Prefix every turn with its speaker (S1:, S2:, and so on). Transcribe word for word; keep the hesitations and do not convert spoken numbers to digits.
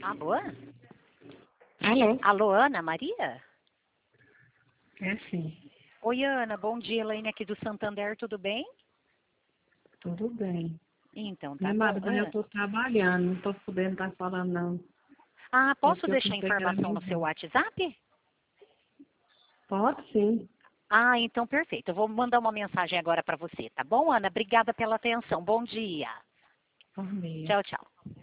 S1: Alô?
S2: Alô?
S1: Alô, Ana Maria?
S2: É sim.
S1: Oi, Ana, bom dia, Elaine aqui do Santander, tudo bem?
S2: Tudo bem.
S1: Então, tá
S2: Minha
S1: bom.
S2: madrinha, eu
S1: Ana.
S2: tô trabalhando, não tô podendo estar falando não.
S1: Ah,
S2: É
S1: posso
S2: porque eu
S1: deixar a
S2: pensei que era
S1: informação
S2: minha
S1: no seu
S2: irmã.
S1: WhatsApp?
S2: Pode sim.
S1: Ah, então perfeito. Eu vou mandar uma mensagem agora para você, tá bom, Ana? Obrigada pela atenção. Bom dia.
S2: Bom dia.
S1: Tchau, tchau.